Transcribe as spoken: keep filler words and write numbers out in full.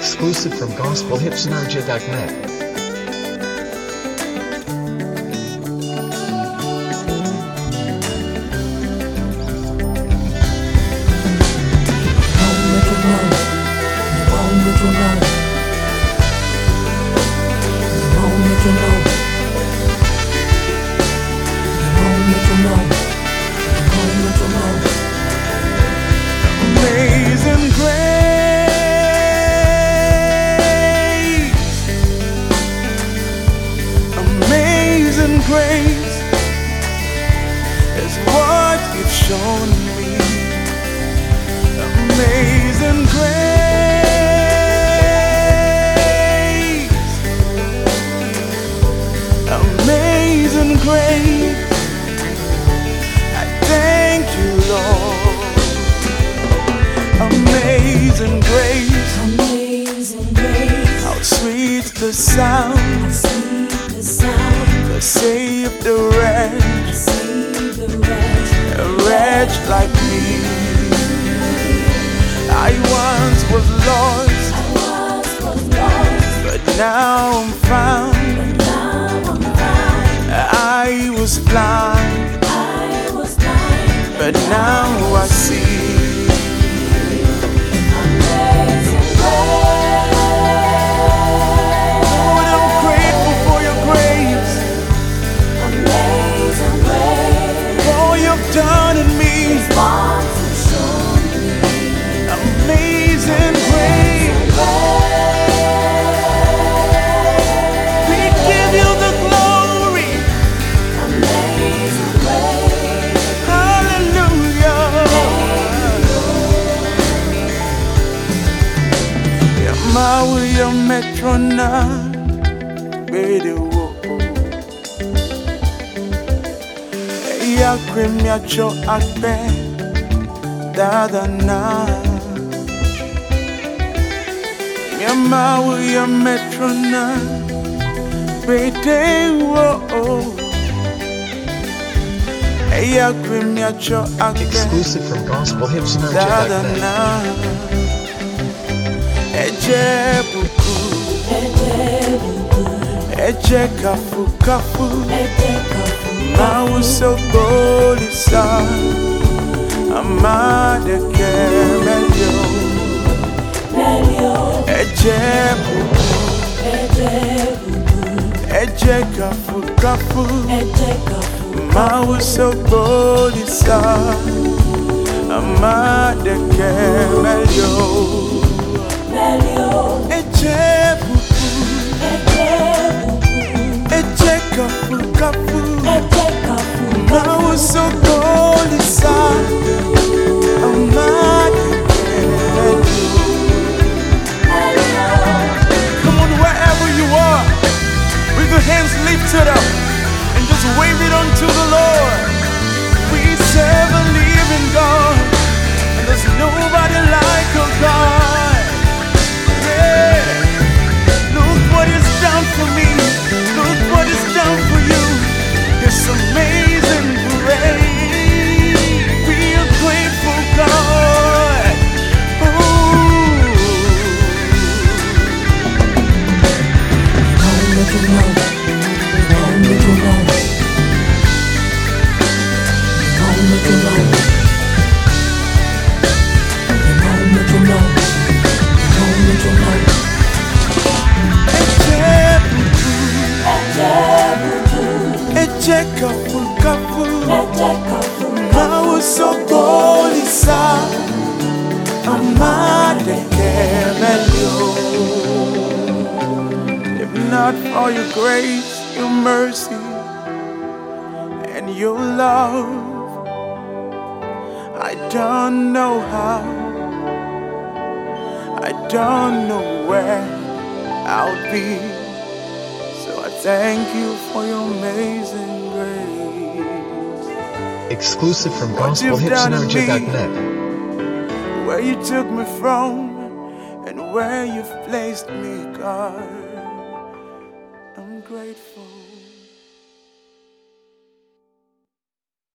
Exclusive from gospel hits energy dot net. Amazing grace, amazing grace is what you've shown me. Amazing grace, amazing grace, I thank you, Lord. Amazing grace, amazing grace, how sweet the sound, how sweet the sound, that saved the wretch, save the wretch, a wretch like me. I once was lost, I once was lost, but now I'm found. but now I'm found. I was blind, I was blind, but now I see. amazing grace, Lord, I'm grateful for your grace, amazing grace, all you've done in me. want to show me, Amazing grace, we give you the glory. amazing grace, Hallelujah. Yamawu ya metrona radio. Ya krim ya cho akpe dada na. Yamawu ya metrona radio. Ya krim ya cho akpe Exclusive from gospel hits energy dot dada net. na. Eje buku, eje kafu kafu, mawu so bolisa, amade kemelio. Eje buku, eje kafu kafu, mawu so bolisa, amade kemelio. Eje buku, eje kafu kafu, mawu so bolisa, amade kemelio. Come on, wherever you are, with your hands lifted up, and just wave it unto the Lord. We serve a living God, and there's nobody like our God. Yeah. Look what He's done for me. Look what He's done for you. It's amazing grace. We are grateful, God. Eje kafu kafu, mawu so bolisa, amade kemelio. If not for your grace, your mercy, and your love, I don't know how, I don't know where I'll be. So I thank you for your amazing grace. Exclusive from What gospel you've hits done in energy dot me. net. Where you took me from and where you've placed me, God. I'm grateful.